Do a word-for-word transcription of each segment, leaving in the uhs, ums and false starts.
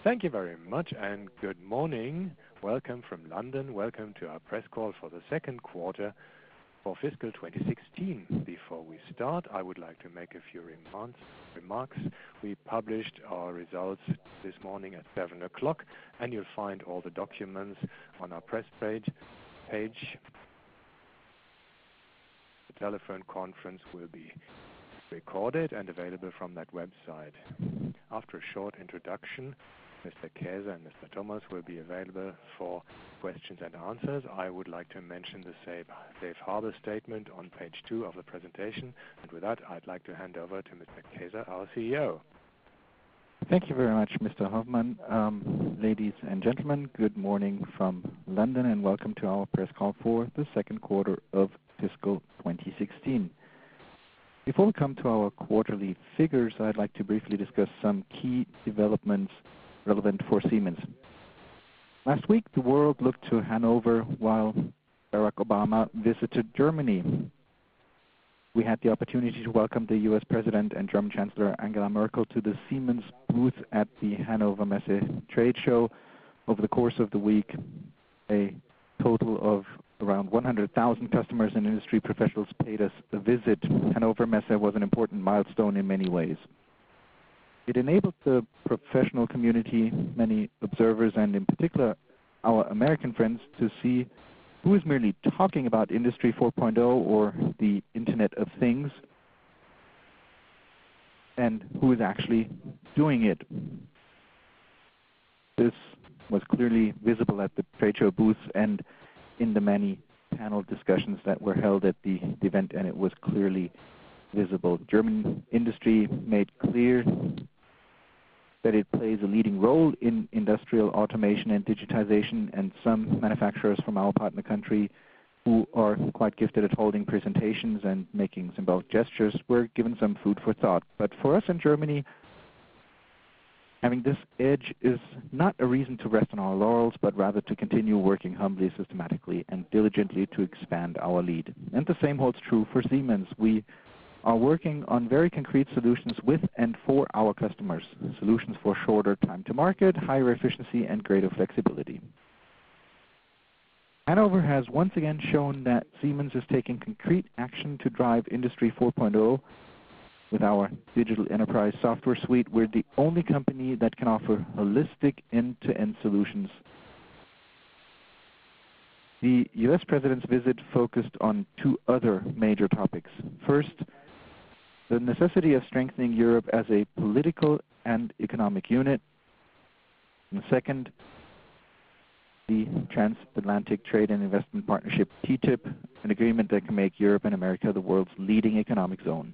Thank you very much, and good morning. Welcome from London. Welcome to our press call for the second quarter for fiscal twenty sixteen. Before we start, I would like to make a few remarks. We published our results this morning at seven o'clock, and you'll find all the documents on our press page. page. The telephone conference will be recorded and available from that website. After a short introduction, Mister Käser and Mister Thomas will be available for questions and answers. I would like to mention the safe, safe harbor statement on page two of the presentation. And with that, I'd like to hand over to Mister Käser, our C E O. Thank you very much, Mister Hoffman. Um, ladies and gentlemen, good morning from London and welcome to our press call for the second quarter of fiscal twenty sixteen. Before we come to our quarterly figures, I'd like to briefly discuss some key developments relevant for Siemens. Last week, the world looked to Hanover while Barack Obama visited Germany. We had the opportunity to welcome the U S President and German Chancellor Angela Merkel to the Siemens booth at the Hannover Messe trade show. Over the course of the week, a total of around one hundred thousand customers and industry professionals paid us a visit. Hannover Messe was an important milestone in many ways. It enabled the professional community, many observers, and in particular our American friends, to see who is merely talking about Industry four point oh or the Internet of Things and who is actually doing it. This was clearly visible at the trade show booths and in the many panel discussions that were held at the, the event, and it was clearly visible. German industry made clear that it plays a leading role in industrial automation and digitization, and some manufacturers from our partner country who are quite gifted at holding presentations and making symbolic gestures were given some food for thought. But for us in Germany, having this edge is not a reason to rest on our laurels, but rather to continue working humbly, systematically, and diligently to expand our lead. And the same holds true for Siemens. We are working on very concrete solutions with and for our customers, solutions for shorter time to market, higher efficiency, and greater flexibility. Hanover has once again shown that Siemens is taking concrete action to drive Industry four point oh. With our digital enterprise software suite, we're the only company that can offer holistic end-to-end solutions. The U S President's visit focused on two other major topics. First, the necessity of strengthening Europe as a political and economic unit. And second, the Transatlantic Trade and Investment Partnership, T T I P, an agreement that can make Europe and America the world's leading economic zone.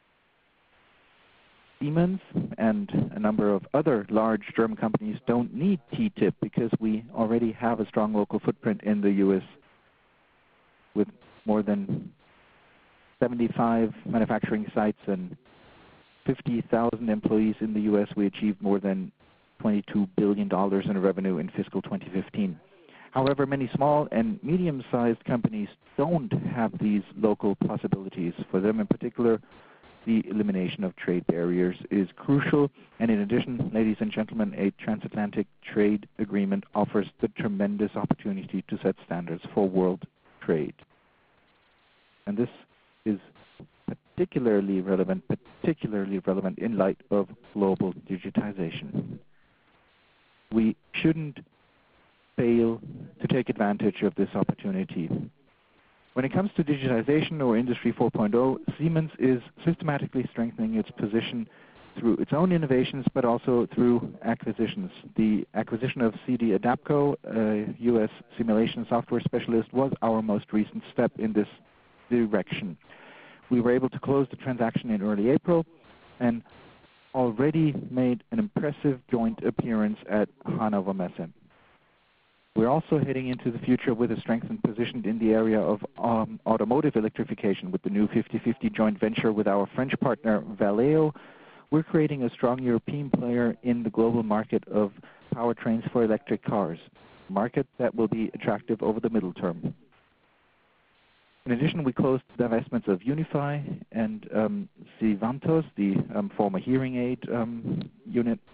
Siemens and a number of other large German companies don't need T T I P because we already have a strong local footprint in the U S with more than seventy-five manufacturing sites and fifty thousand employees in the U S. We achieved more than twenty-two billion dollars in revenue in fiscal twenty fifteen. However, many small and medium-sized companies don't have these local possibilities. For them in particular, the elimination of trade barriers is crucial, and in addition, ladies and gentlemen, a transatlantic trade agreement offers the tremendous opportunity to set standards for world trade. And this is particularly relevant, particularly relevant in light of global digitization. We shouldn't fail to take advantage of this opportunity. When it comes to digitization or Industry four point oh, Siemens is systematically strengthening its position through its own innovations, but also through acquisitions. The acquisition of C D Adapco, a U S simulation software specialist, was our most recent step in this direction. We were able to close the transaction in early April and already made an impressive joint appearance at Hannover Messe. We're also heading into the future with a strengthened position in the area of um, automotive electrification with the new fifty fifty joint venture with our French partner Valeo. We're creating a strong European player in the global market of powertrains for electric cars, a market that will be attractive over the middle term. In addition, we closed the divestments of Unify and um, Sivantos, the um, former hearing aid um, unit.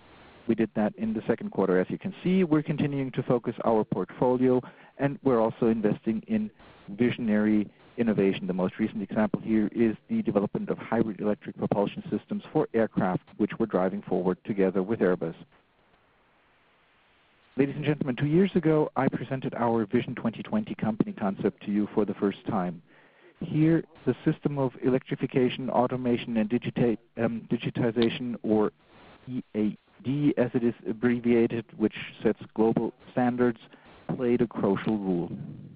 we did that in the second quarter. As you can see, we're continuing to focus our portfolio, and we're also investing in visionary innovation. The most recent example here is the development of hybrid electric propulsion systems for aircraft, which we're driving forward together with Airbus. Ladies and gentlemen, two years ago, I presented our Vision twenty twenty company concept to you for the first time. Here, the system of electrification, automation, and digita um, digitization, or E A D as it is abbreviated, which sets global standards, played a crucial role.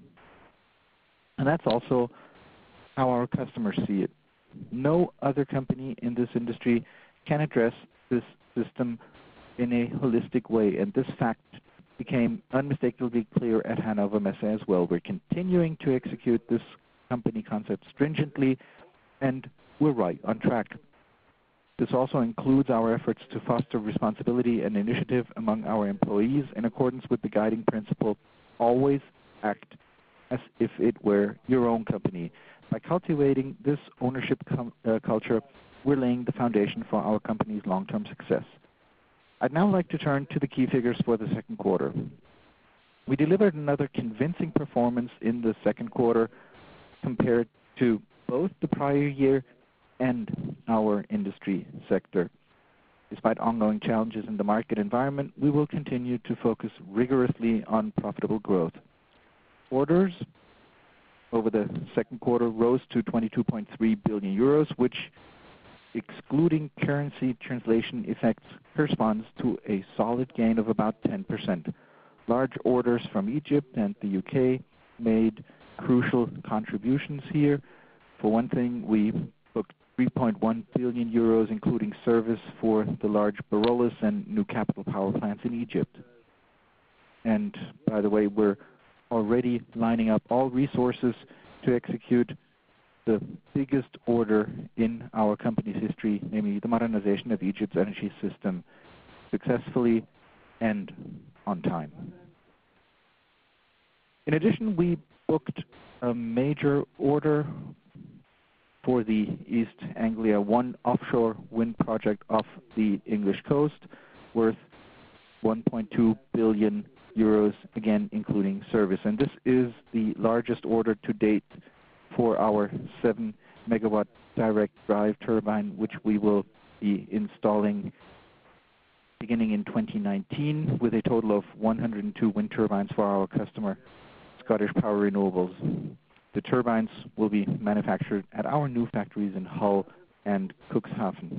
And that's also how our customers see it. No other company in this industry can address this system in a holistic way, and this fact became unmistakably clear at Hannover Messe as well. We're continuing to execute this company concept stringently, and we're right on track. This also includes our efforts to foster responsibility and initiative among our employees in accordance with the guiding principle, always act as if it were your own company. By cultivating this ownership com uh, culture, we're laying the foundation for our company's long-term success. I'd now like to turn to the key figures for the second quarter. We delivered another convincing performance in the second quarter compared to both the prior year and our industry sector. Despite ongoing challenges in the market environment, we will continue to focus rigorously on profitable growth. Orders over the second quarter rose to twenty-two point three billion euros, which, excluding currency translation effects, corresponds to a solid gain of about ten percent. Large orders from Egypt and the U K made crucial contributions here. For one thing, we booked three point one billion euros, including service for the large Barolles and new capital power plants in Egypt. And by the way, we're already lining up all resources to execute the biggest order in our company's history, namely the modernization of Egypt's energy system, successfully and on time. In addition, we booked a major order for the East Anglia one offshore wind project off the English coast, worth one point two billion euros, again including service. And this is the largest order to date for our seven megawatt direct drive turbine, which we will be installing beginning in twenty nineteen, with a total of one hundred two wind turbines for our customer, Scottish Power Renewables. The turbines will be manufactured at our new factories in Hull and Cuxhaven.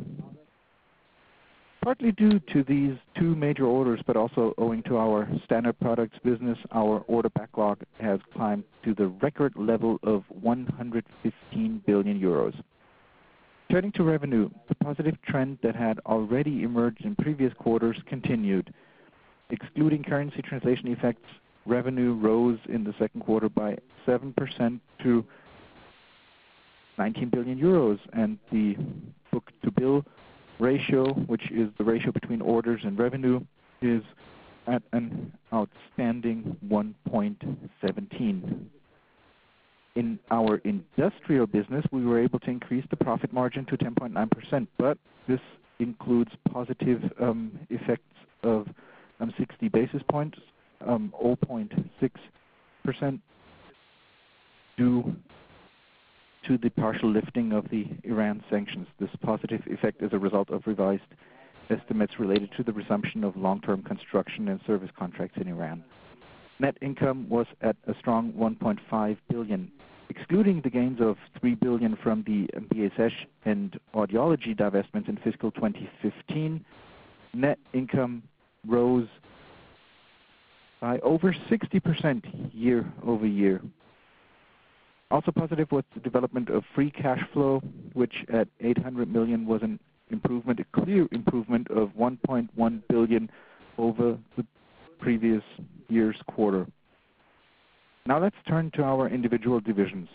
Partly due to these two major orders, but also owing to our standard products business, our order backlog has climbed to the record level of one hundred fifteen billion euros. Turning to revenue, the positive trend that had already emerged in previous quarters continued. Excluding currency translation effects, revenue rose in the second quarter by seven percent to nineteen billion euros, and the book-to-bill ratio, which is the ratio between orders and revenue, is at an outstanding one point one seven. In our industrial business, we were able to increase the profit margin to ten point nine percent, but this includes positive um, effects of um, sixty basis points, um, zero point six percent, due to the partial lifting of the Iran sanctions. This positive effect is a result of revised estimates related to the resumption of long-term construction and service contracts in Iran. Net income was at a strong one point five billion. Excluding the gains of three billion from the B S S and audiology divestments in fiscal twenty fifteen, net income rose by over sixty percent year over year. Also positive was the development of free cash flow, which at eight hundred million was an improvement, a clear improvement of one point one billion over the previous year's quarter. Now let's turn to our individual divisions.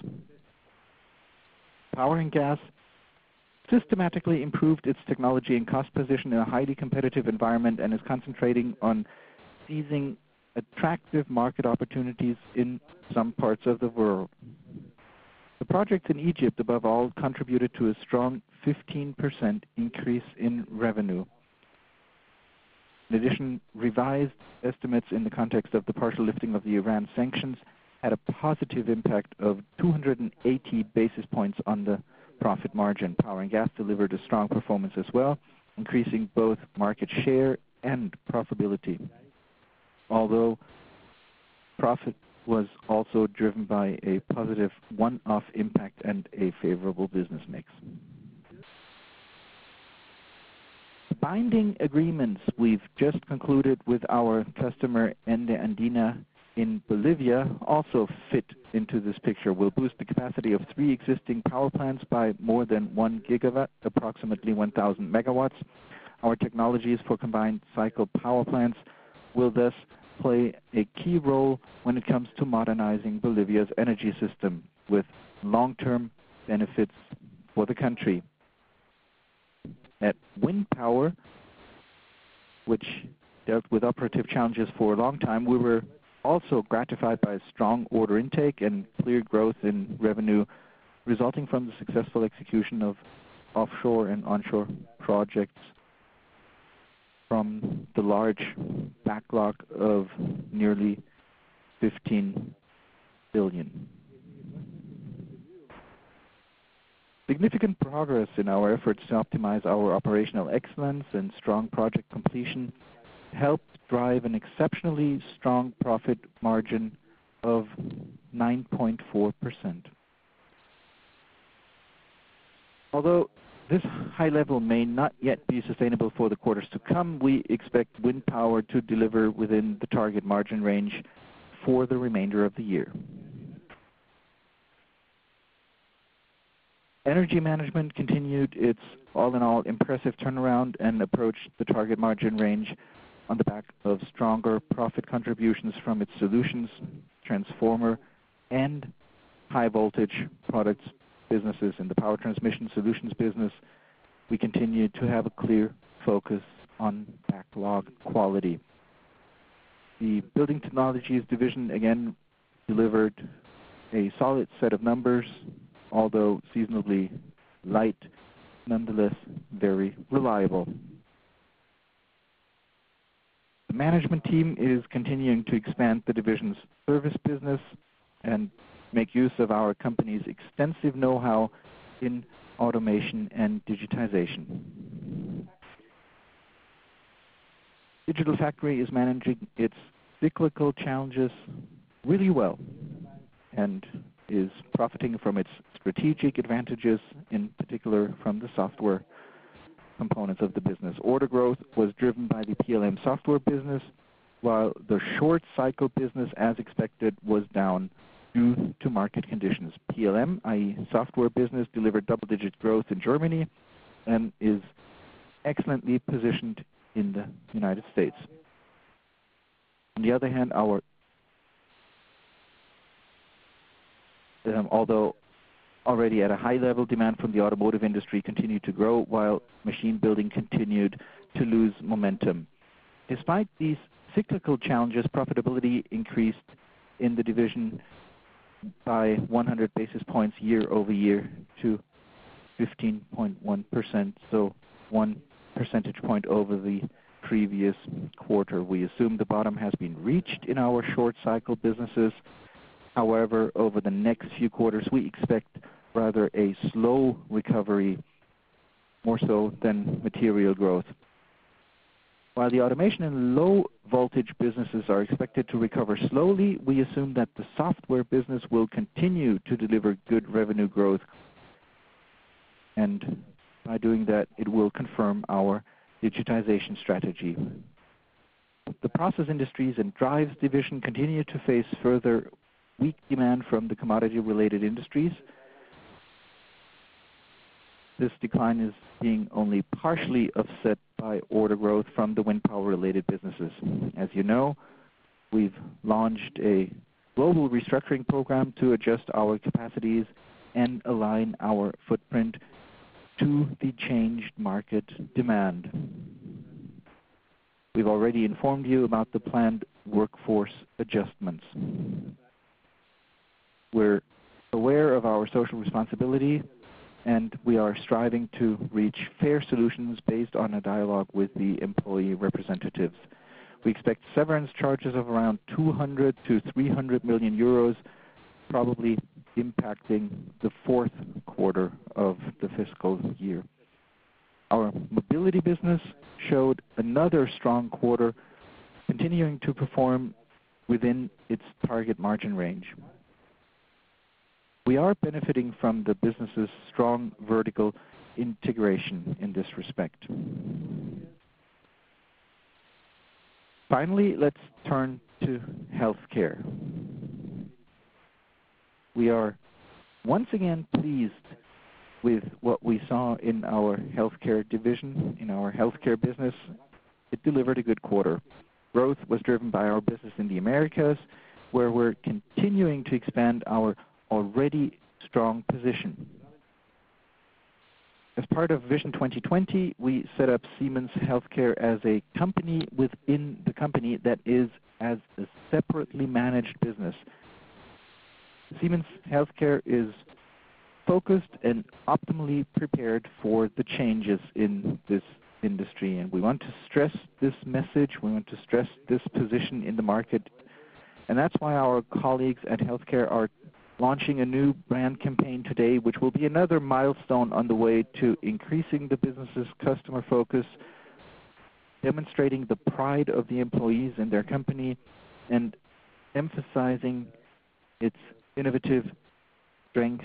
Power and Gas systematically improved its technology and cost position in a highly competitive environment and is concentrating on seizing attractive market opportunities in some parts of the world. The projects in Egypt, above all, contributed to a strong fifteen percent increase in revenue. In addition, revised estimates in the context of the partial lifting of the Iran sanctions had a positive impact of two hundred eighty basis points on the profit margin. Power and gas delivered a strong performance as well, increasing both market share and profitability, although profit was also driven by a positive one-off impact and a favorable business mix. Binding agreements we've just concluded with our customer Ende Andina in Bolivia also fit into this picture. Will boost the capacity of three existing power plants by more than one gigawatt, approximately one thousand megawatts. Our technologies for combined cycle power plants will thus play a key role when it comes to modernizing Bolivia's energy system with long-term benefits for the country. At Wind Power, which dealt with operative challenges for a long time, we were also gratified by a strong order intake and clear growth in revenue resulting from the successful execution of offshore and onshore projects from the large backlog of nearly fifteen billion. Significant progress in our efforts to optimize our operational excellence and strong project completion helped drive an exceptionally strong profit margin of nine point four percent. Although this high level may not yet be sustainable for the quarters to come, we expect Wind Power to deliver within the target margin range for the remainder of the year. Energy Management continued its all-in-all impressive turnaround and approached the target margin range on the back of stronger profit contributions from its solutions, transformer, and high-voltage products businesses. In the power transmission solutions business, we continue to have a clear focus on backlog quality. The Building Technologies division again delivered a solid set of numbers, although seasonably light, nonetheless very reliable. The management team is continuing to expand the division's service business and make use of our company's extensive know-how in automation and digitization. Digital Factory is managing its cyclical challenges really well and is profiting from its strategic advantages, in particular from the software components of the business. Order growth was driven by the P L M software business, while the short cycle business, as expected, was down due to market conditions. P L M, that is software business, delivered double-digit growth in Germany and is excellently positioned in the United States. On the other hand, our um, although already at a high level, demand from the automotive industry continued to grow, while machine building continued to lose momentum. Despite these cyclical challenges, profitability increased in the division by one hundred basis points year over year to fifteen point one percent, so one percentage point over the previous quarter. We assume the bottom has been reached in our short cycle businesses. However, over the next few quarters, we expect rather a slow recovery, more so than material growth. While the automation and low voltage businesses are expected to recover slowly, we assume that the software business will continue to deliver good revenue growth, and by doing that, it will confirm our digitization strategy. The Process Industries and Drives division continue to face further weak demand from the commodity-related industries. This decline is being only partially offset by order growth from the wind power-related businesses. As you know, we've launched a global restructuring program to adjust our capacities and align our footprint to the changed market demand. We've already informed you about the planned workforce adjustments. We're aware of our social responsibility and we are striving to reach fair solutions based on a dialogue with the employee representatives. We expect severance charges of around two hundred to three hundred million euros, probably impacting the fourth quarter of the fiscal year. Our mobility business showed another strong quarter, continuing to perform within its target margin range. We are benefiting from the business's strong vertical integration in this respect. Finally, let's turn to healthcare. We are once again pleased with what we saw in our healthcare division, in our healthcare business. It delivered a good quarter. Growth was driven by our business in the Americas, where we're continuing to expand our already strong position. As part of Vision twenty twenty, we set up Siemens Healthcare as a company within the company that is as a separately managed business. Siemens Healthcare is focused and optimally prepared for the changes in this industry, and we want to stress this message, we want to stress this position in the market, and that's why our colleagues at Healthcare are launching a new brand campaign today, which will be another milestone on the way to increasing the business's customer focus, demonstrating the pride of the employees in their company, and emphasizing its innovative strength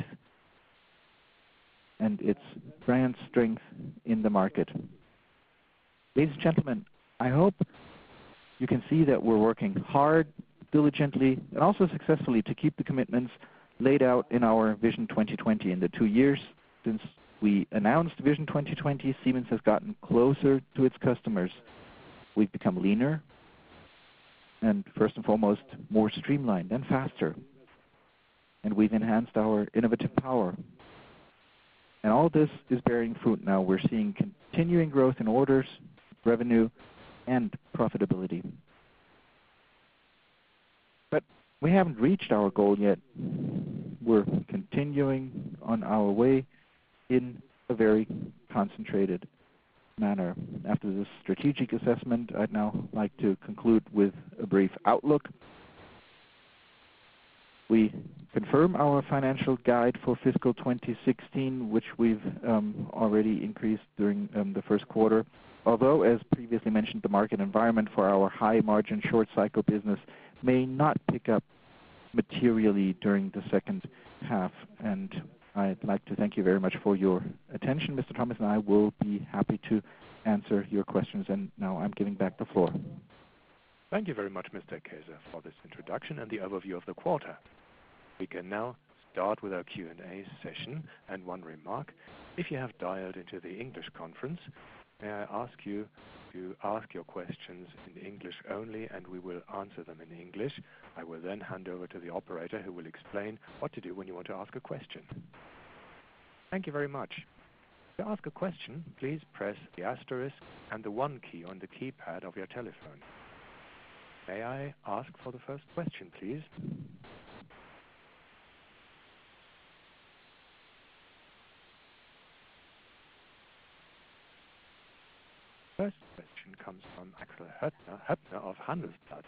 and its brand strength in the market. Ladies and gentlemen, I hope you can see that we're working hard, diligently, and also successfully to keep the commitments laid out in our Vision twenty twenty. In the two years since we announced Vision twenty twenty, Siemens has gotten closer to its customers. We've become leaner and, first and foremost, more streamlined and faster. And we've enhanced our innovative power. And all this is bearing fruit now. We're seeing continuing growth in orders, revenue, and profitability. But we haven't reached our goal yet. We're continuing on our way in a very concentrated manner. After this strategic assessment, I'd now like to conclude with a brief outlook. We confirm our financial guide for fiscal twenty sixteen, which we've um, already increased during um, the first quarter. Although, as previously mentioned, the market environment for our high-margin short-cycle business may not pick up materially during the second half. And I'd like to thank you very much for your attention. Mister Thomas and I will be happy to answer your questions. And now I'm giving back the floor. Thank you very much, Mister Käser, for this introduction and the overview of the quarter. We can now start with our Q and A session. And one remark, if you have dialed into the English conference, may I ask you to ask your questions in English only, and we will answer them in English. I will then hand over to the operator, who will explain what to do when you want to ask a question. Thank you very much. To ask a question, please press the asterisk and the one key on the keypad of your telephone. May I ask for the first question, please? First question comes from Axel Höppner, Höppner of Handelsblatt.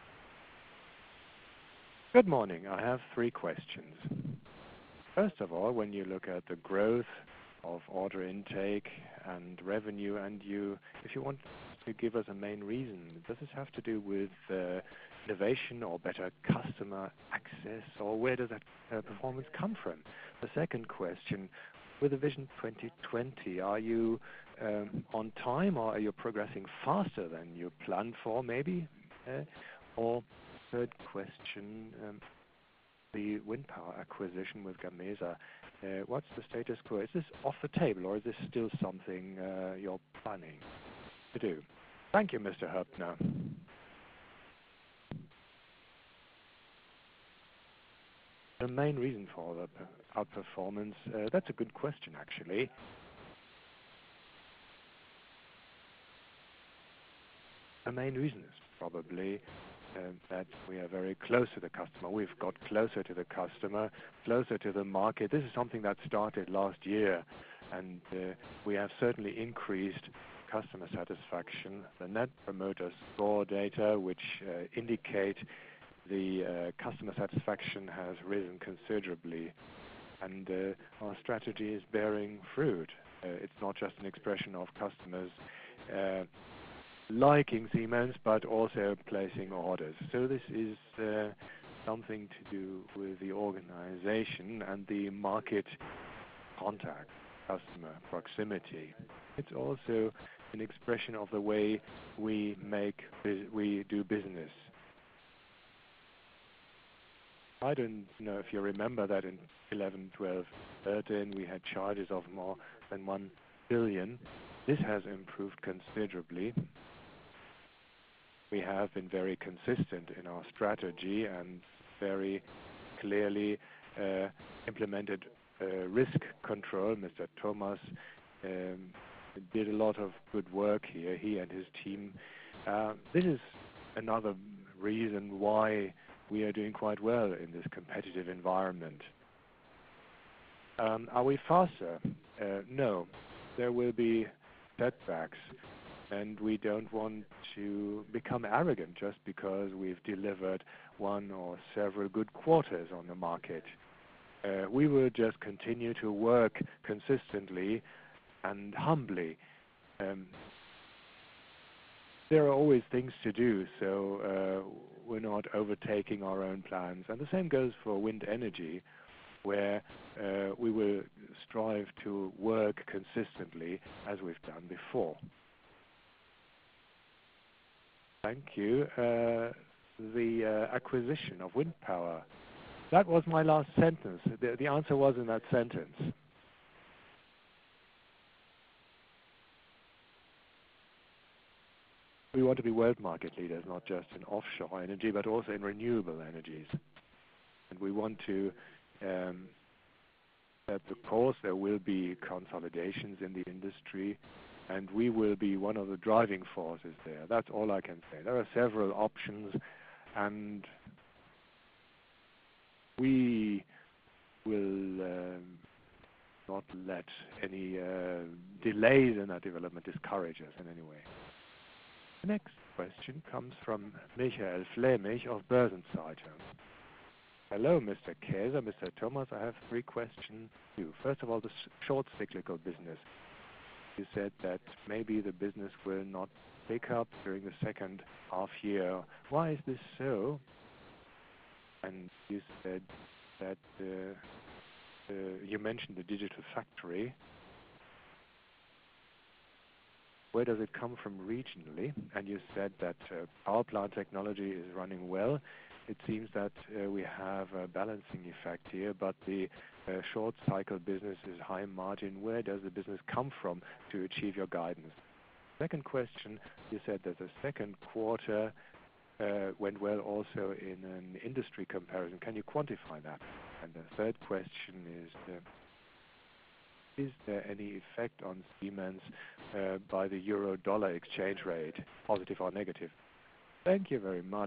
Good morning. I have three questions. First of all, when you look at the growth of order intake and revenue, and you, if you want to give us a main reason, does this have to do with uh, innovation or better customer access, or where does that uh, performance come from? The second question, with the Vision twenty twenty, are you um, on time, or are you progressing faster than you planned for, maybe? Uh, or third question, um, the wind power acquisition with Gamesa. Uh, what's the status quo? Is this off the table, or is this still something uh, you're planning to do? Thank you, Mister Höppner. The main reason for the outperformance, uh, that's a good question, actually. The main reason is probably um, that we are very close to the customer. We've got closer to the customer, closer to the market. This is something that started last year, and uh, we have certainly increased customer satisfaction. The Net Promoter Score data, which uh, indicate the uh, customer satisfaction, has risen considerably, and uh, our strategy is bearing fruit. Uh, it's not just an expression of customers uh, liking Siemens, but also placing orders. So this is uh, something to do with the organization and the market contact, customer proximity. It's also an expression of the way we make we do business. I don't know if you remember that in eleven, twelve, thirteen we had charges of more than one billion. This has improved considerably. We have been very consistent in our strategy and very clearly uh, implemented uh, risk control. Mister Thomas um, did a lot of good work here, he and his team. Uh, this is another reason why we are doing quite well in this competitive environment. Um, are we faster? Uh, no. There will be setbacks, and we don't want to become arrogant just because we've delivered one or several good quarters on the market. Uh, we will just continue to work consistently and humbly. Um, there are always things to do, so uh, we're not overtaking our own plans. And the same goes for wind energy, where uh, we will strive to work consistently as we've done before. Thank you. Uh, the uh, acquisition of wind power. That was my last sentence. The, the answer was in that sentence. We want to be world market leaders, not just in offshore energy, but also in renewable energies. And we want to, um, at the course, there will be consolidations in the industry, and we will be one of the driving forces there. That's all I can say. There are several options, and we will um, not let any uh, delays in that development discourage us in any way. The next question comes from Michael Flemich of Börsenzeitung. Hello, Mister Käser, Mister Thomas. I have three questions to you. First of all, the short cyclical business. You said that maybe the business will not pick up during the second half year. Why is this so? And you said that uh, uh, you mentioned the digital factory. Where does it come from regionally? And you said that uh, power plant technology is running well. It seems that uh, we have a balancing effect here, but the uh, short cycle business is high margin. Where does the business come from to achieve your guidance? Second question, you said that the second quarter uh, went well also in an industry comparison. Can you quantify that? And the third question is, uh, is there any effect on Siemens uh, by the euro-dollar exchange rate, positive or negative? Thank you very much.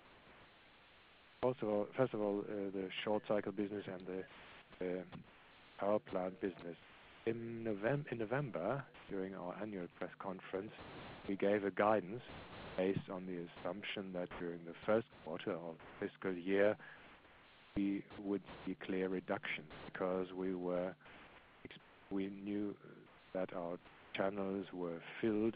Also, first of all, uh, the short cycle business and the uh, power plant business. In November, in November, during our annual press conference, we gave a guidance based on the assumption that during the first quarter of the fiscal year, we would see clear reductions because we were we knew that our channels were filled,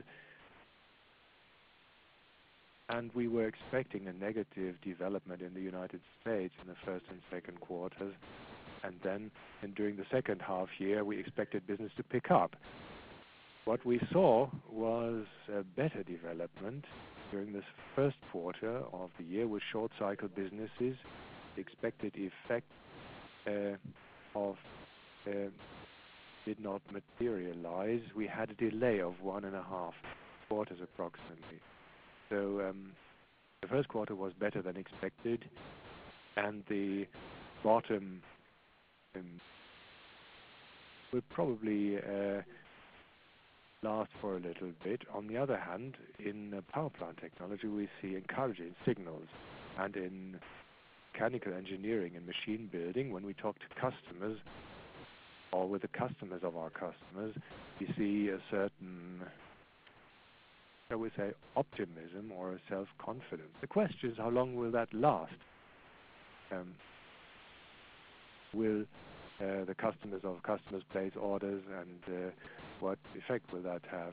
and we were expecting a negative development in the United States in the first and second quarters, and then and during the second half year we expected business to pick up. What we saw was a better development during this first quarter of the year with short cycle businesses. The expected effect uh, of uh, did not materialize. We had a delay of one and a half quarters approximately. So um, the first quarter was better than expected, and the bottom um, will probably uh, last for a little bit. On the other hand, in uh, power plant technology, we see encouraging signals. And in mechanical engineering and machine building, when we talk to customers, or with the customers of our customers, we see a certain, shall we say, optimism or a self-confidence. The question is, how long will that last? Um, will uh, the customers of customers place orders, and uh, what effect will that have?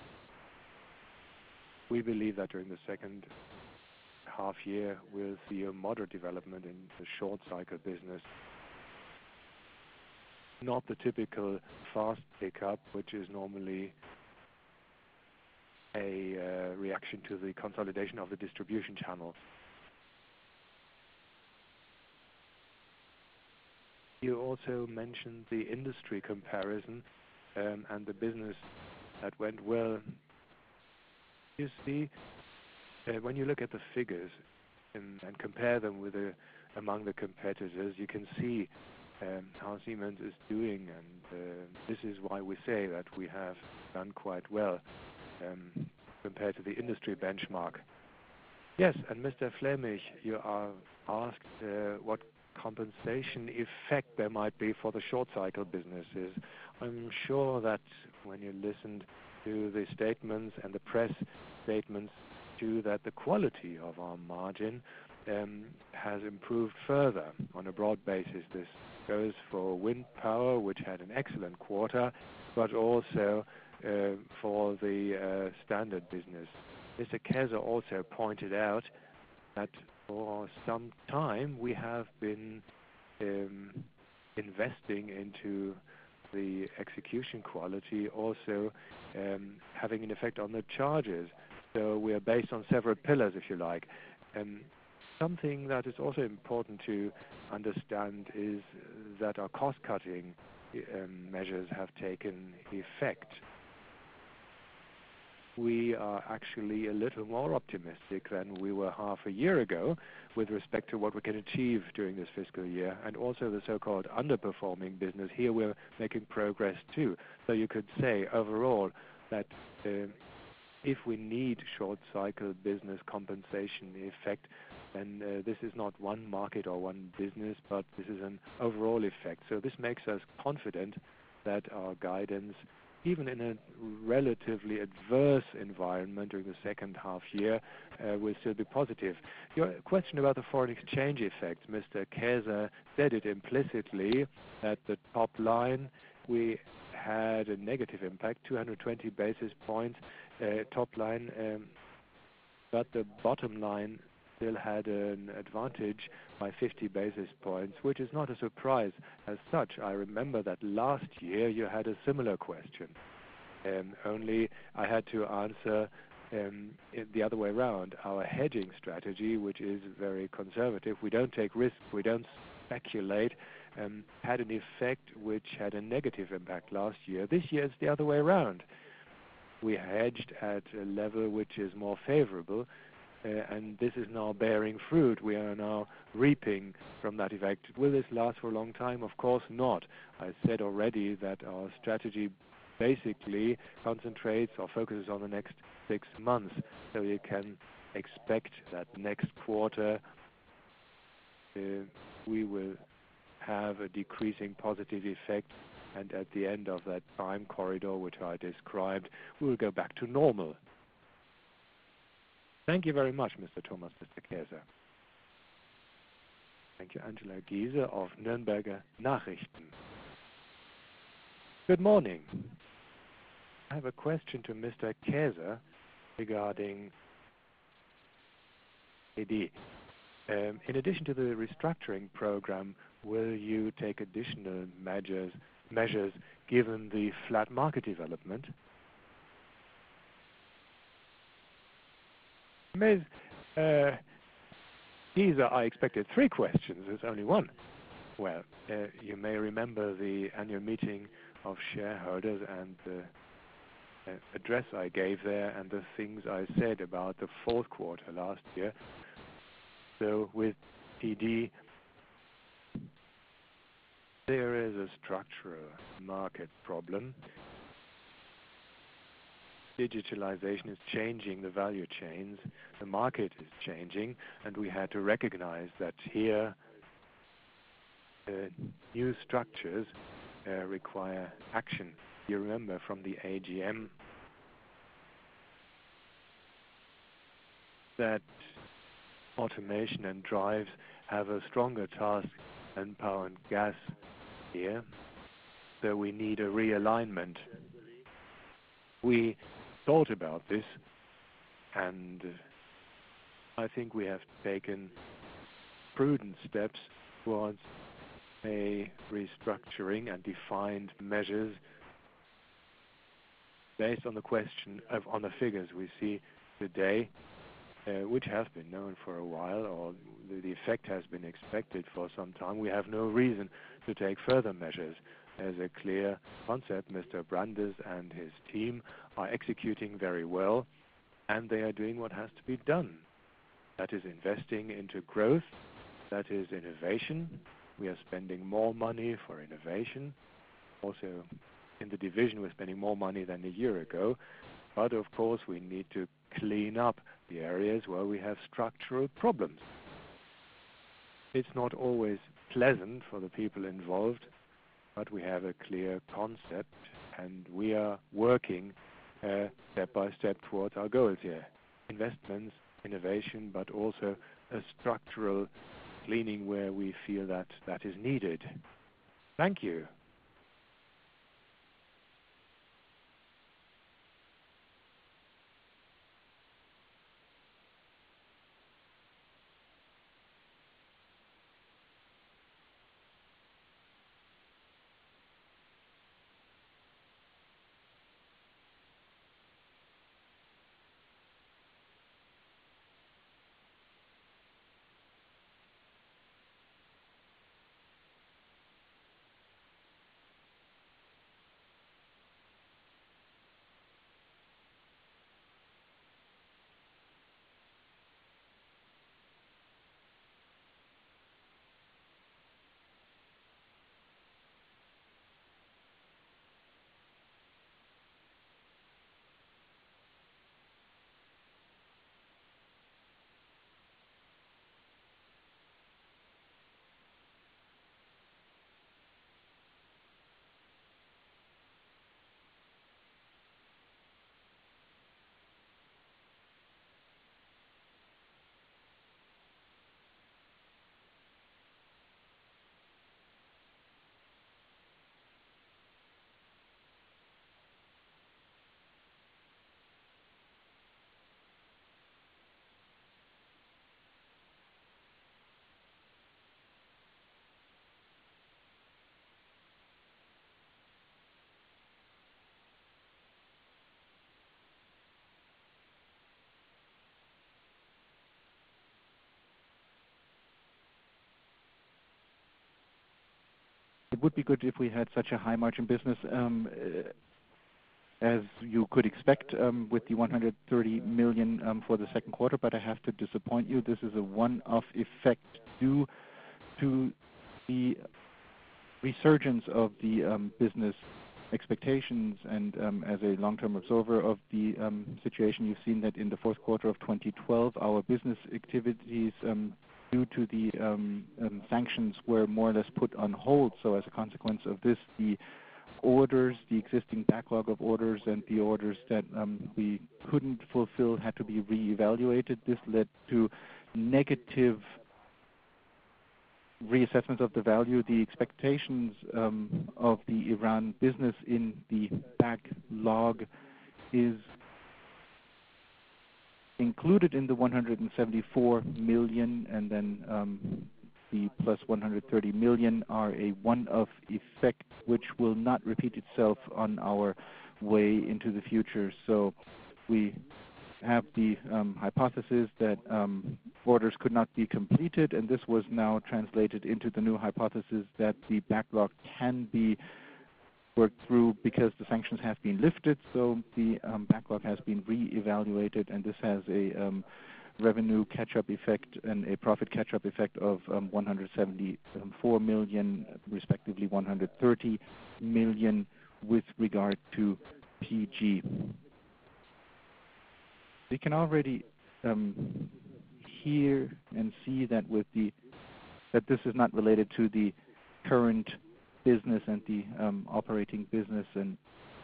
We believe that during the second half year we'll see a moderate development in the short cycle business. Not the typical fast pickup, which is normally a uh, reaction to the consolidation of the distribution channel. You also mentioned the industry comparison um, and the business that went well. You see, uh, when you look at the figures and, and compare them with the, among the competitors, you can see um, how Siemens is doing, and uh, this is why we say that we have done quite well um, compared to the industry benchmark. Yes, and Mister Fleming, you are asked uh, what compensation effect there might be for the short cycle businesses. I'm sure that when you listened to the statements and the press statements too, that the quality of our margin um, has improved further on a broad basis. This goes for wind power, which had an excellent quarter, but also uh, for the uh, standard business. Mister Käser also pointed out that for some time we have been um, investing into the execution quality, also um, having an effect on the charges. So we are based on several pillars, if you like. Um, something that is also important to understand is that our cost-cutting um, measures have taken effect. We are actually a little more optimistic than we were half a year ago with respect to what we can achieve during this fiscal year, and also the so-called underperforming business. Here we're making progress too. So you could say overall that uh, if we need short cycle business compensation effect, then uh, this is not one market or one business, but this is an overall effect. So this makes us confident that our guidance, even in a relatively adverse environment during the second half year, uh, will still be positive. Your question about the foreign exchange effect, Mister Käser said it implicitly, that the top line, we had a negative impact, two hundred twenty basis points uh, top line, um, but the bottom line still had an advantage by fifty basis points, which is not a surprise as such. I remember that last year you had a similar question, um, only I had to answer um, it the other way around. Our hedging strategy, which is very conservative, we don't take risks, we don't speculate, um, had an effect which had a negative impact last year. This year it's the other way around. We hedged at a level which is more favorable, Uh, and this is now bearing fruit. We are now reaping from that effect. Will this last for a long time? Of course not. I said already that our strategy basically concentrates or focuses on the next six months. So you can expect that next quarter uh, we will have a decreasing positive effect, and at the end of that time corridor which I described, we will go back to normal. Thank you very much, Mister Thomas, Mister Käser. Thank you, Angela Giese of Nürnberger Nachrichten. Good morning. I have a question to Mister Käser regarding A D. Um, in addition to the restructuring program, will you take additional measures, measures given the flat market development? Miz Uh, Giese, I expected three questions. There's only one. Well, uh, you may remember the annual meeting of shareholders and the uh, address I gave there and the things I said about the fourth quarter last year. So with P D, there is a structural market problem. digitalization is changing the value chains, the market is changing, and we had to recognize that here uh, new structures uh, require action. You remember from the A G M that automation and drives have a stronger task than power and gas here, so we need a realignment. We thought about this, and uh, I think we have taken prudent steps towards a restructuring and defined measures based on the question of on the figures we see today, uh, which have been known for a while, or the, the effect has been expected for some time. We have no reason to take further measures. There's a clear concept. Mister Brandes and his team are executing very well, and they are doing what has to be done. That is investing into growth, that is innovation. We are spending more money for innovation. Also, in the division, we're spending more money than a year ago. But of course, we need to clean up the areas where we have structural problems. It's not always pleasant for the people involved, but we have a clear concept, and we are working uh, step by step towards our goals here. Investments, innovation, but also a structural cleaning where we feel that that is needed. Thank you. It would be good if we had such a high margin business um, uh, as you could expect um, with the one hundred thirty million um, for the second quarter, but I have to disappoint you. This is a one-off effect due to the resurgence of the um, business expectations, and um, as a long-term observer of the um, situation, you've seen that in the fourth quarter of twenty twelve, our business activities um, due to the um, um, sanctions were more or less put on hold. So as a consequence of this, the orders, the existing backlog of orders and the orders that um, we couldn't fulfill had to be reevaluated. This led to negative reassessments of the value. The expectations um, of the Iran business in the backlog is included in the one hundred seventy-four million, and then um, the plus one hundred thirty million are a one-off effect which will not repeat itself on our way into the future. So we have the um, hypothesis that um, orders could not be completed, and this was now translated into the new hypothesis that the backlog can be worked through because the sanctions have been lifted. So the um, backlog has been re-evaluated, and this has a um, revenue catch-up effect and a profit catch-up effect of um, one hundred seventy-four million, respectively one hundred thirty million with regard to P G. we can already um, hear and see that with the that this is not related to the current business and the um, operating business, and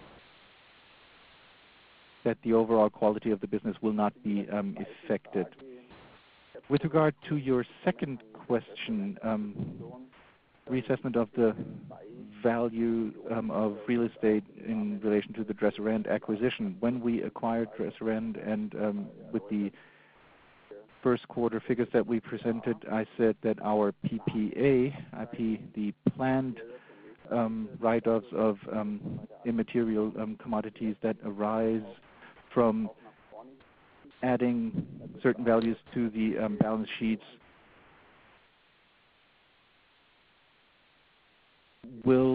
that the overall quality of the business will not be um, affected. With regard to your second question, um, reassessment of the value um, of real estate in relation to the Dresser-Rand acquisition. When we acquired Dresser-Rand and um, with the first quarter figures that we presented, I said that our P P A, I P, the planned um, write-offs of um, immaterial um, commodities that arise from adding certain values to the um, balance sheets will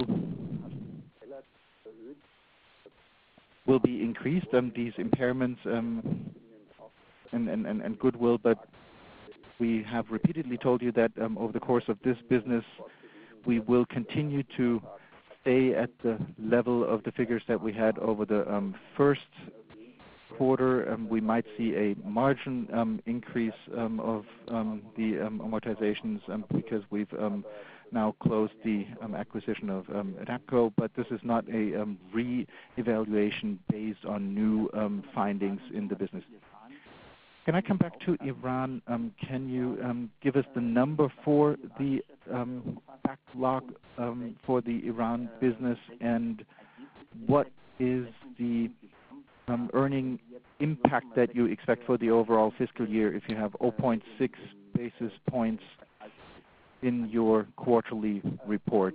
will be increased. Um, these impairments um, and, and, and, and goodwill, but we have repeatedly told you that um, over the course of this business, we will continue to stay at the level of the figures that we had over the um, first quarter. Um, we might see a margin um, increase um, of um, the um, amortizations um, because we've um, now closed the um, acquisition of um, Adapco, but this is not a um, re-evaluation based on new um, findings in the business. Can I come back to Iran? Um, can you um, give us the number for the um, backlog um, for the Iran business, and what is the um, earning impact that you expect for the overall fiscal year if you have zero point six basis points in your quarterly report?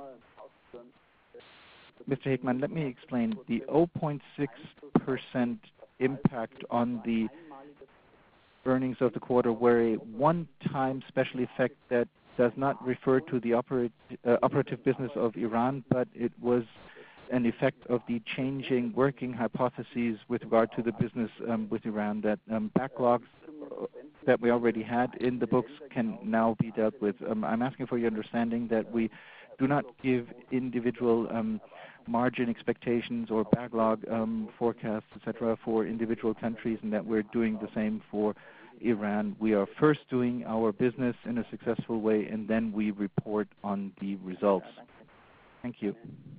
Mister Hickman, let me explain. The zero point six percent impact on the earnings of the quarter were a one-time special effect that does not refer to the operat uh, operative business of Iran, but it was an effect of the changing working hypotheses with regard to the business um, with Iran, that um, backlogs that we already had in the books can now be dealt with. Um, I'm asking for your understanding that we do not give individual um, margin expectations or backlog um, forecasts, et cetera, for individual countries, and that we're doing the same for Iran. We are first doing our business in a successful way, and then we report on the results. Thank you.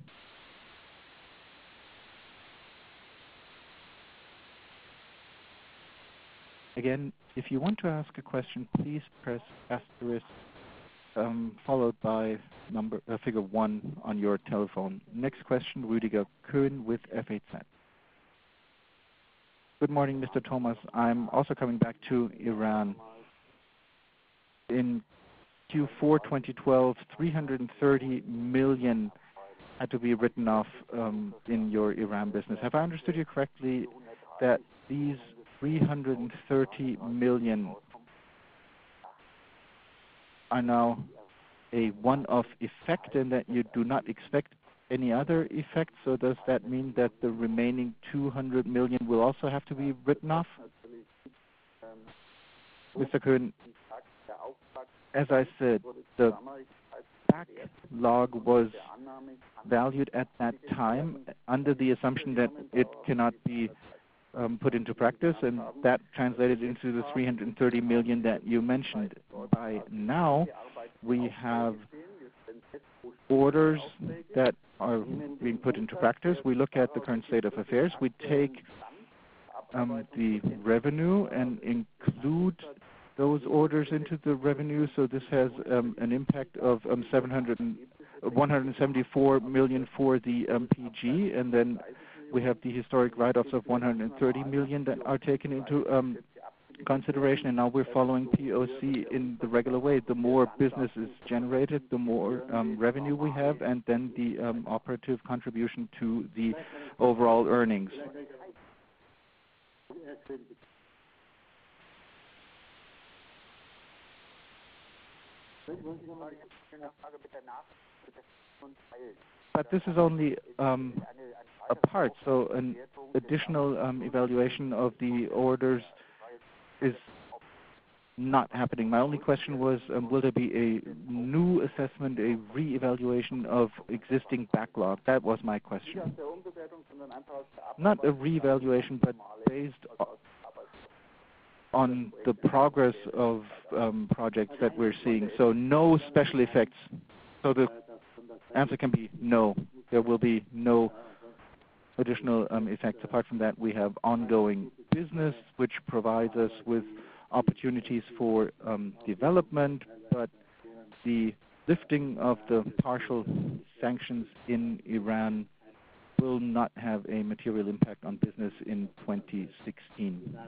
Again, if you want to ask a question, please press asterisk um, followed by number uh, figure one on your telephone. Next question, Rüdiger Köhn with F A Z. Good morning, Mister Thomas. I'm also coming back to Iran. In Q four twenty twelve, three hundred thirty million had to be written off um, in your Iran business. Have I understood you correctly that these three hundred thirty million are now a one-off effect and that you do not expect any other effects? So does that mean that the remaining two hundred million will also have to be written off? Mister Köhn, as I said, the backlog was valued at that time under the assumption that it cannot be Um, put into practice, and that translated into the three hundred thirty million that you mentioned. By now, we have orders that are being put into practice. We look at the current state of affairs. We take um, the revenue and include those orders into the revenue. So this has um, an impact of um, seven hundred, one hundred seventy-four million for the um, P G, and then we have the historic write-offs of one hundred thirty million that are taken into um, consideration, and now we're following P O C in the regular way. The more business is generated, the more um, revenue we have, and then the um, operative contribution to the overall earnings. But this is only um, a part, so an additional um, evaluation of the orders is not happening. My only question was, um, will there be a new assessment, a re-evaluation of existing backlog? That was my question. Not a re-evaluation, but based on the progress of um, projects that we're seeing. So no special effects. So the answer can be no. There will be no additional um, effects. Apart from that, we have ongoing business, which provides us with opportunities for um, development, but the lifting of the partial sanctions in Iran will not have a material impact on business in twenty sixteen.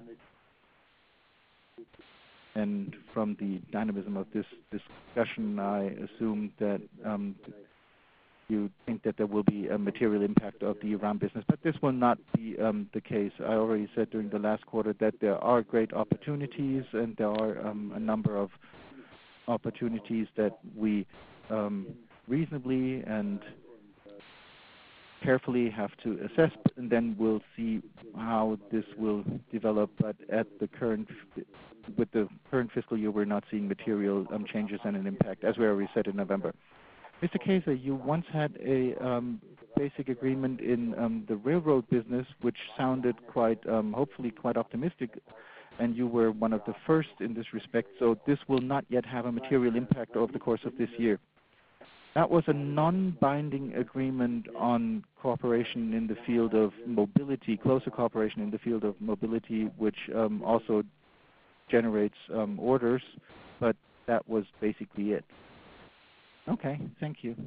And from the dynamism of this discussion, I assume that um, you think that there will be a material impact of the Iran business, but this will not be um, the case. I already said during the last quarter that there are great opportunities, and there are um, a number of opportunities that we um, reasonably and carefully have to assess, and then we'll see how this will develop. But at the current, with the current fiscal year, we're not seeing material um, changes and an impact, as we already said in November. Mister Kaiser, you once had a um, basic agreement in um, the railroad business, which sounded quite, um, hopefully, quite optimistic, and you were one of the first in this respect. So this will not yet have a material impact over the course of this year. That was a non-binding agreement on cooperation in the field of mobility, closer cooperation in the field of mobility, which um, also generates um, orders, but that was basically it. Okay, thank you.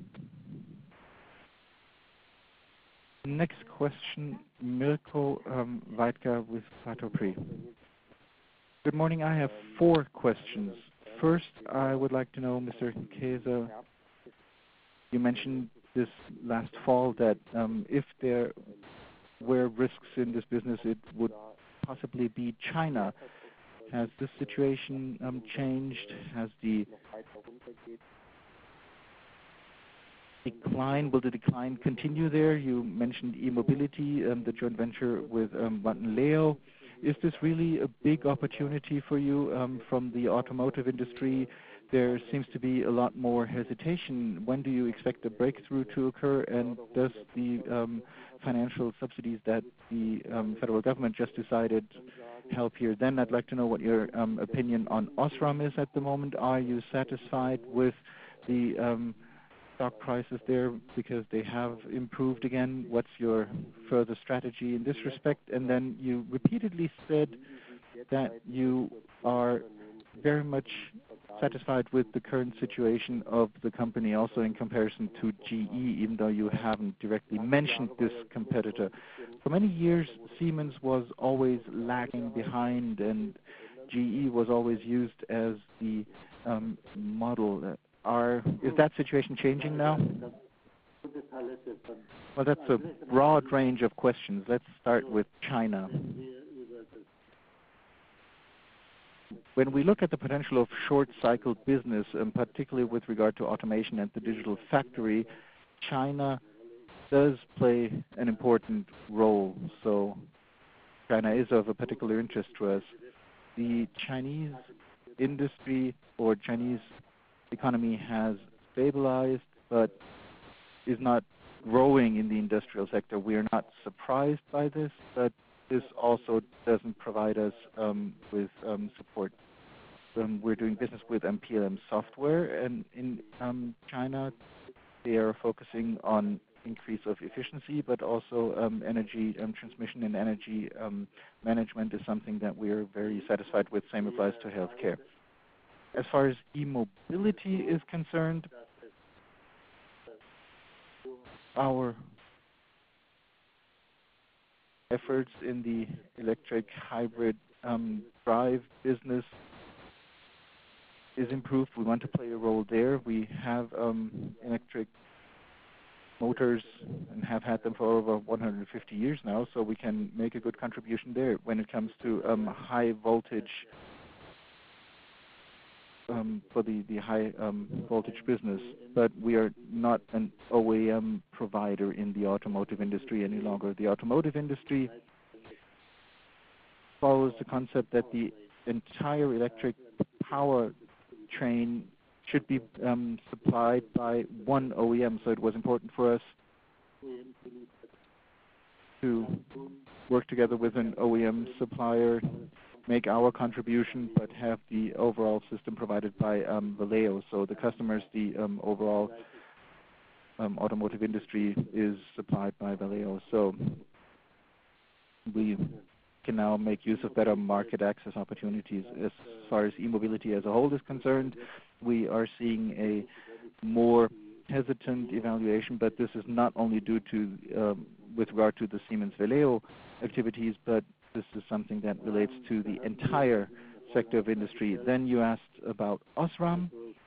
Next question, Mirko um, Weidka with Patopri. Good morning. I have four questions. First, I would like to know, Mister Kaiser, you mentioned this last fall that um, if there were risks in this business, it would possibly be China. Has this situation um, changed? Has the decline, will the decline continue there? You mentioned e-mobility, um, the joint venture with um, Vanderleo. Is this really a big opportunity for you um, from the automotive industry? There seems to be a lot more hesitation. When do you expect a breakthrough to occur, and does the um, financial subsidies that the um, federal government just decided help here? Then I'd like to know what your um, opinion on Osram is at the moment. Are you satisfied with the um, stock prices there because they have improved again? What's your further strategy in this respect? And then you repeatedly said that you are very much satisfied with the current situation of the company, also in comparison to G E, even though you haven't directly mentioned this competitor. For many years, Siemens was always lagging behind, and G E was always used as the um, model. Are, is that situation changing now? Well, that's a broad range of questions. Let's start with China. When we look at the potential of short-cycle business, and particularly with regard to automation and the digital factory, China does play an important role. So China is of a particular interest to us. The Chinese industry or Chinese economy has stabilized, but is not growing in the industrial sector. We are not surprised by this, but this also doesn't provide us um, with um, support. Um, we're doing business with M P L M software, and in um, China, they are focusing on increase of efficiency, but also um, energy um, transmission and energy um, management is something that we are very satisfied with. Same applies to healthcare. As far as e-mobility is concerned, our efforts in the electric hybrid um, drive business is improved. We want to play a role there. We have um, electric motors and have had them for over one hundred fifty years now, so we can make a good contribution there when it comes to um, high voltage um, for the, the high um, voltage business. But we are not an O E M provider in the automotive industry any longer. The automotive industry follows the concept that the entire electric power train should be um, supplied by one O E M, so it was important for us to work together with an O E M supplier make our contribution, but have the overall system provided by um, Valeo. So the customers, the um, overall um, automotive industry is supplied by Valeo. So we can now make use of better market access opportunities. As far as e-mobility as a whole is concerned, we are seeing a more hesitant evaluation, but this is not only due to, um, with regard to the Siemens Valeo activities, but this is something that relates to the entire sector of industry. Then you asked about Osram.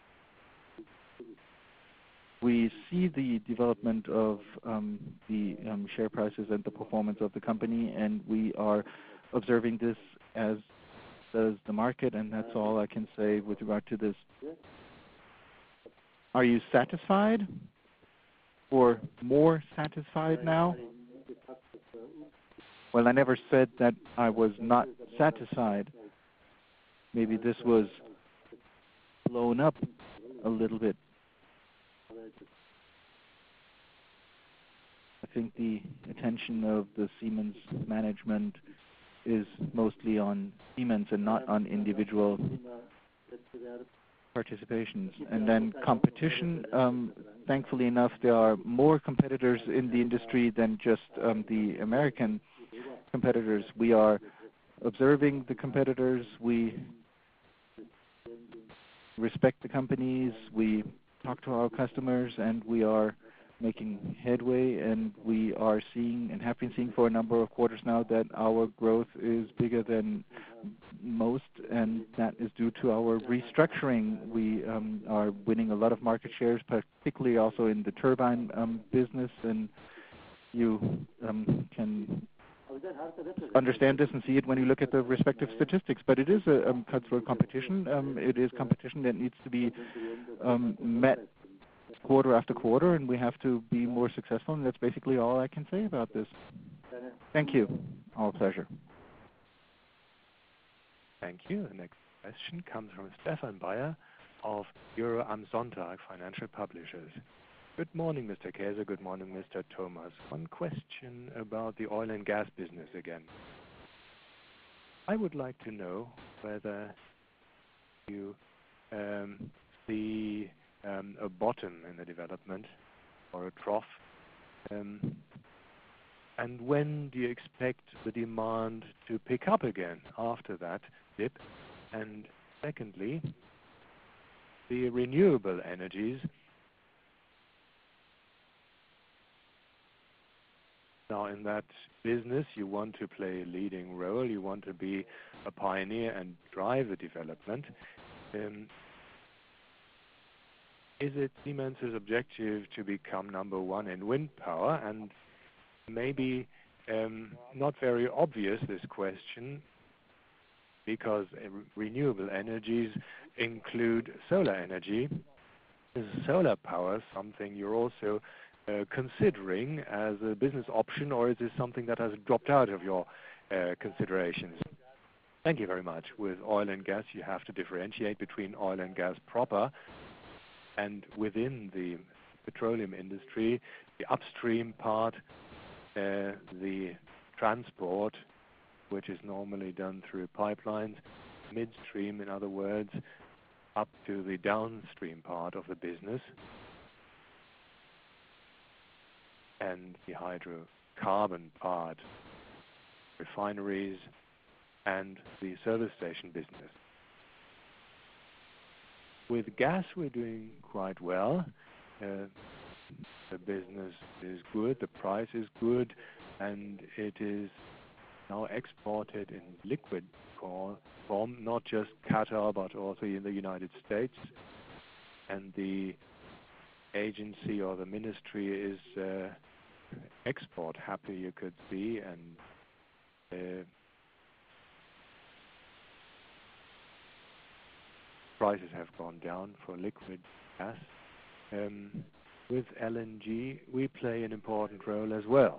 We see the development of um, the um, share prices and the performance of the company, and we are observing this as does the market, and that's all I can say with regard to this. Are you satisfied or more satisfied now? Well, I never said that I was not satisfied. Maybe this was blown up a little bit. I think the attention of the Siemens management is mostly on Siemens and not on individual participations. And then competition, um, thankfully enough, there are more competitors in the industry than just um, the American competitors. We are observing the competitors. We respect the companies. We talk to our customers, and we are making headway, and we are seeing and have been seeing for a number of quarters now that our growth is bigger than most, and that is due to our restructuring. We um, are winning a lot of market shares, particularly also in the turbine um, business, and you um, can understand this and see it when you look at the respective statistics. But it is a um, cutthroat competition. Um, it is competition that needs to be um, met quarter after quarter, and we have to be more successful, and that's basically all I can say about this. Thank you. Our pleasure. Thank you. The next question comes from Stefan Bayer of Euro am Sonntag Financial Publishers. Good morning, Mister Käse. Good morning, Mister Thomas. One question about the oil and gas business again. I would like to know whether you um, see um, a bottom in the development or a trough, um, and when do you expect the demand to pick up again after that dip? And secondly, the renewable energies. Now, in that business, you want to play a leading role. You want to be a pioneer and drive the development. Um, is it Siemens' objective to become number one in wind power? And maybe um, not very obvious, this question, because uh, renewable energies include solar energy. Is solar power something you're also uh, considering as a business option, or is this something that has dropped out of your uh, considerations? Thank you very much. With oil and gas, you have to differentiate between oil and gas proper, and within the petroleum industry, the upstream part, uh, the transport, which is normally done through pipelines, midstream, in other words, up to the downstream part of the business, and the hydrocarbon part, refineries, and the service station business. With gas, we're doing quite well. Uh, the business is good, the price is good, and it is now exported in liquid form, not just Qatar, but also in the United States. And the agency or the ministry is uh, export happy, you could see, and uh, prices have gone down for liquid gas. Um, with L N G, we play an important role as well.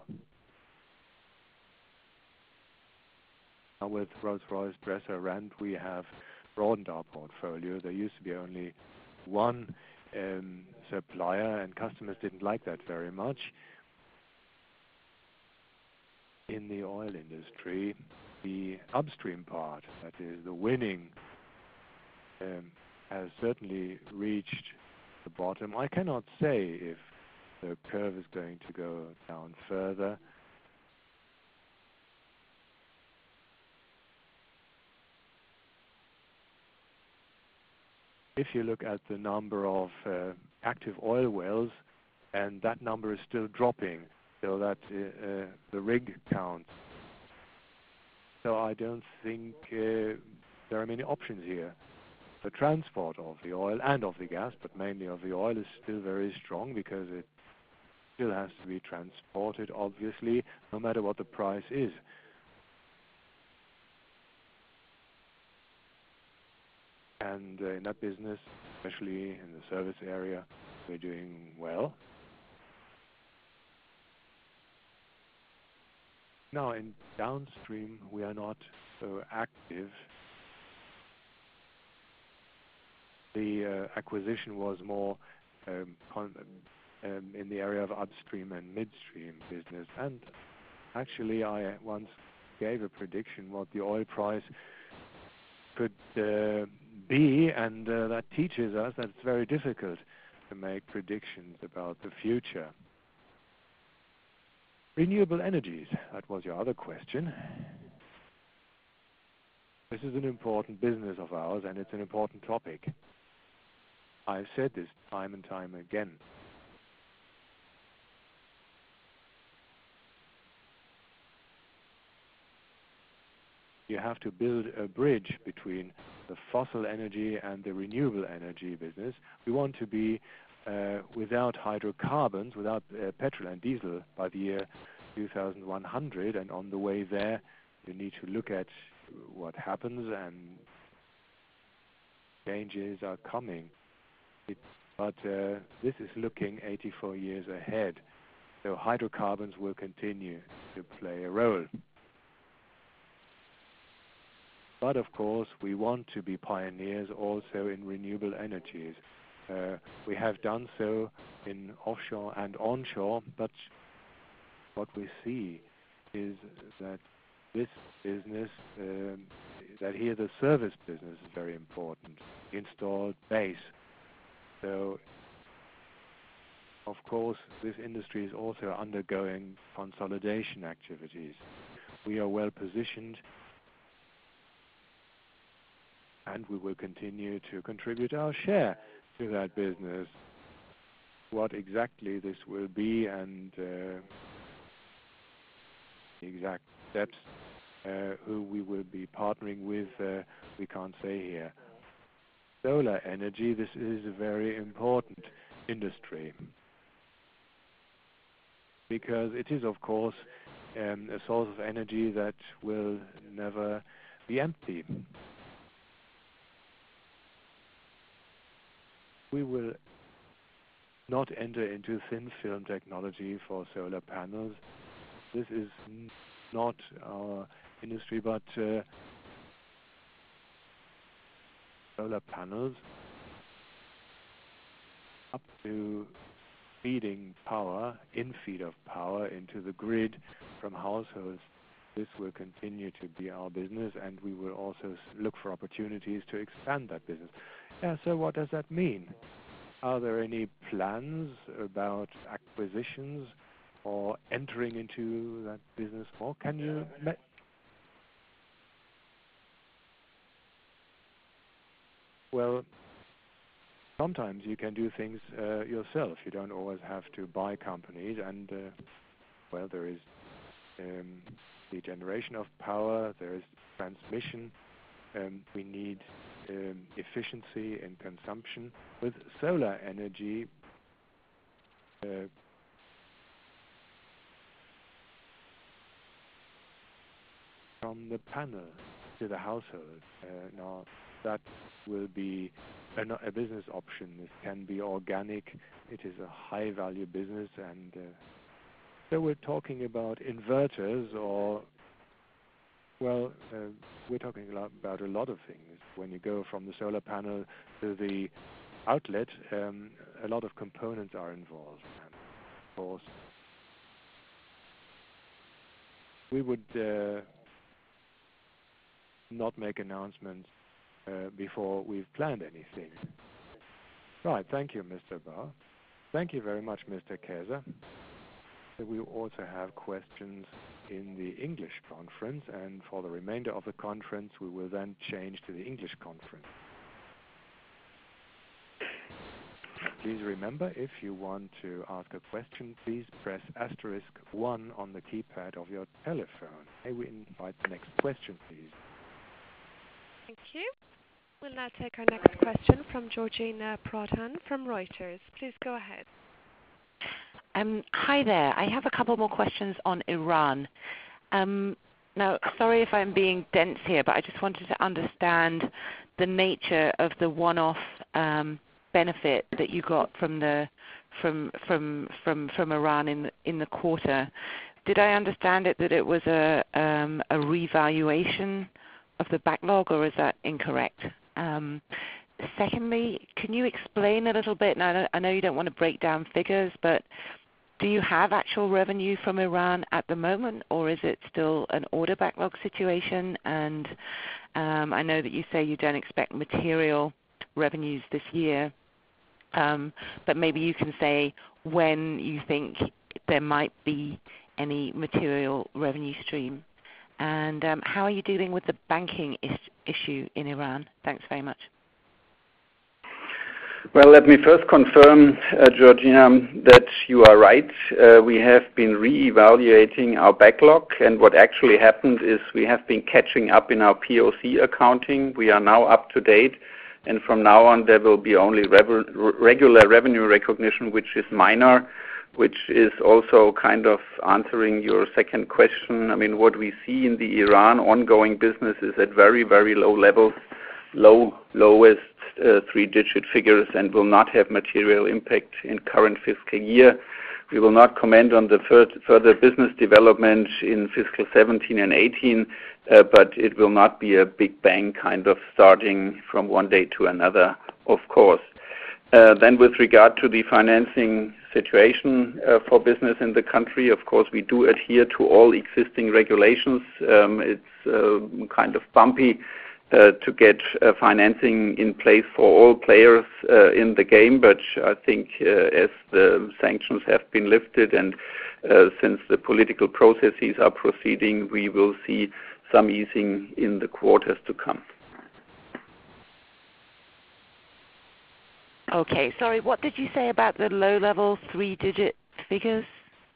Now with Rolls-Royce, Dresser-Rand, we have broadened our portfolio. There used to be only one um, supplier, and customers didn't like that very much. In the oil industry, the upstream part, that is the winning, um, has certainly reached the bottom. I cannot say if the curve is going to go down further. If you look at the number of uh, active oil wells, and that number is still dropping, so that uh, uh, the rig count. So I don't think uh, there are many options here. The transport of the oil and of the gas, but mainly of the oil, is still very strong because it still has to be transported, obviously, no matter what the price is. And uh, in that business, especially in the service area, we're doing well. Now, in downstream, we are not so active. The uh, acquisition was more um, con um, in the area of upstream and midstream business. And actually, I once gave a prediction what the oil price could uh, be, and uh, that teaches us that it's very difficult to make predictions about the future. Renewable energies, that was your other question. This is an important business of ours, and it's an important topic. I've said this time and time again. You have to build a bridge between the fossil energy and the renewable energy business. We want to be uh, without hydrocarbons, without uh, petrol and diesel by the year two thousand one hundred, and on the way there you need to look at what happens, and changes are coming. It, but uh, this is looking eighty-four years ahead, so hydrocarbons will continue to play a role. But of course, we want to be pioneers also in renewable energies. Uh, we have done so in offshore and onshore, but what we see is that this business, um, that here the service business is very important, installed base. So, of course, this industry is also undergoing consolidation activities. We are well positioned, and we will continue to contribute our share to that business. What exactly this will be and uh, the exact steps, uh, who we will be partnering with, uh, we can't say here. Solar energy, this is a very important industry because it is, of course, um, a source of energy that will never be empty. We will not enter into thin film technology for solar panels. This is not our industry, but uh, solar panels up to feeding power, in-feed of power into the grid from households. This will continue to be our business, and we will also look for opportunities to expand that business. Yeah, so what does that mean? Are there any plans about acquisitions or entering into that business more? Can you... Well, sometimes you can do things uh, yourself. You don't always have to buy companies, and uh, well, there is um, the generation of power, there is transmission. Um, we need um, efficiency in consumption. With solar energy, uh, from the panel to the household. Uh, now, that will be a, a business option. This can be organic. It is a high-value business, and uh, so we're talking about inverters, or well, uh, we're talking a lot about a lot of things. When you go from the solar panel to the outlet, um, a lot of components are involved. And of course, we would uh, not make announcements uh, before we've planned anything. Right, thank you, Mister Barr. Thank you very much, Mister Käser. We also have questions in the English conference, and for the remainder of the conference, we will then change to the English conference. Please remember, if you want to ask a question, please press asterisk one on the keypad of your telephone. May we invite the next question, please? Thank you. We'll now take our next question from Georgina Prodhan from Reuters. Please go ahead. Um, hi there. I have a couple more questions on Iran. Um, now, sorry if I'm being dense here, but I just wanted to understand the nature of the one-off um, benefit that you got from the from from from from Iran in the, in the quarter. Did I understand it that it was a um, a revaluation of the backlog, or is that incorrect? Um, secondly, can you explain a little bit? Now, I know you don't want to break down figures, but do you have actual revenue from Iran at the moment, or is it still an order backlog situation? And um, I know that you say you don't expect material revenues this year, um, but maybe you can say when you think there might be any material revenue stream. And um, how are you dealing with the banking is- issue in Iran? Thanks very much. Well, let me first confirm, uh, Georgina, that you are right. Uh, we have been re-evaluating our backlog, and what actually happened is we have been catching up in our P O C accounting. We are now up to date, and from now on there will be only rev- regular revenue recognition, which is minor, which is also kind of answering your second question. I mean, what we see in the Iran ongoing business is at very, very low levels, low, lowest uh, three-digit figures, and will not have material impact in current fiscal year. We will not comment on the fur- further business development in fiscal seventeen and eighteen, uh, but it will not be a big bang kind of starting from one day to another, of course. Uh, then with regard to the financing situation uh, for business in the country, of course, we do adhere to all existing regulations. Um, it's uh, kind of bumpy uh, to get uh, financing in place for all players uh, in the game, but I think uh, as the sanctions have been lifted and uh, since the political processes are proceeding, we will see some easing in the quarters to come. Okay, sorry, what did you say about the low-level three-digit figures?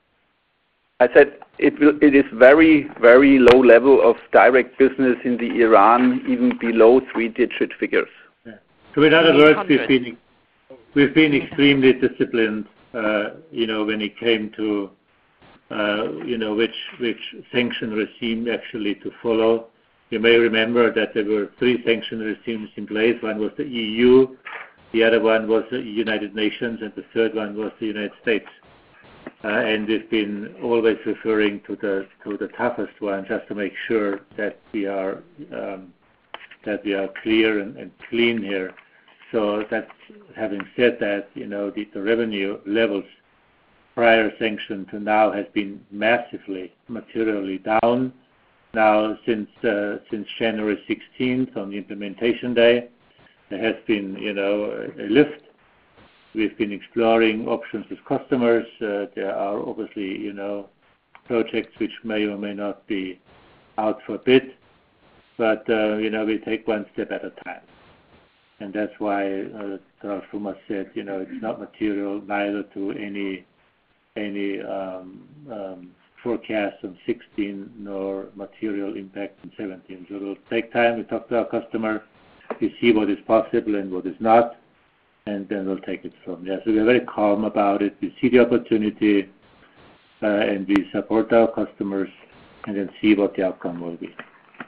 I said it, will, it is very, very low level of direct business in the Iran, even below three-digit figures. Yeah. So in other words, we've been, we've been extremely disciplined, uh, you know, when it came to, uh, you know, which, which sanction regime actually to follow. You may remember that there were three sanction regimes in place. One was the E U, the other one was the United Nations, and the third one was the United States. Uh, and we've been always referring to the to the toughest one, just to make sure that we are um, that we are clear and, and clean here. So that, having said that, you know, the, the revenue levels prior sanction to now has been massively, materially down. Now, since uh, since January sixteenth, on the implementation day, there has been, you know, a, a lift. We've been exploring options with customers. Uh, there are obviously, you know, projects which may or may not be out for bid, but uh, you know, we take one step at a time, and that's why uh, Ralf Schumacher said, you know, it's not material neither to any any um, um, forecast on sixteen nor material impact on seventeen. So we'll take time. We talk to our customer. We see what is possible and what is not, and then we'll take it from there. So we're very calm about it. We see the opportunity, uh, and we support our customers, and then see what the outcome will be.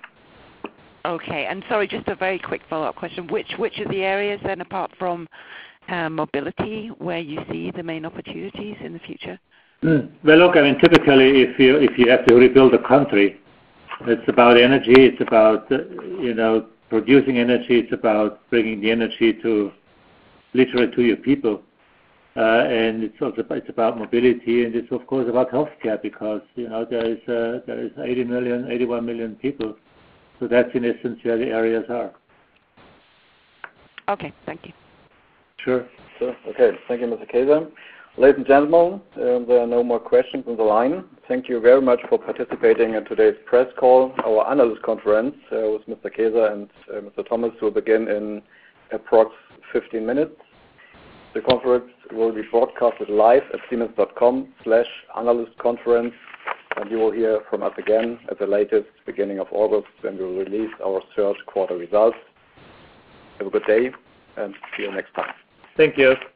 Okay, and sorry, just a very quick follow-up question. Which which are the areas then, apart from uh, mobility, where you see the main opportunities in the future? Mm. Well, look, I mean, typically, if you if you have to rebuild a country, it's about energy. It's about uh, you know. producing energy. It's about bringing the energy to literally to your people, uh, and it's also it's about mobility, and it's of course about healthcare, because you know there is uh, there is eighty million, eighty-one million people So that's in essence where the areas are. Okay, thank you. Sure. So, okay, thank you, Mister Kaiser. Ladies and gentlemen, um, there are no more questions on the line. Thank you very much for participating in today's press call. Our analyst conference uh, with Mister Kaiser and uh, Mister Thomas will begin in approx fifteen minutes. The conference will be broadcasted live at siemens.com slash analyst conference, and you will hear from us again at the latest beginning of August when we will release our third quarter results. Have a good day and see you next time. Thank you.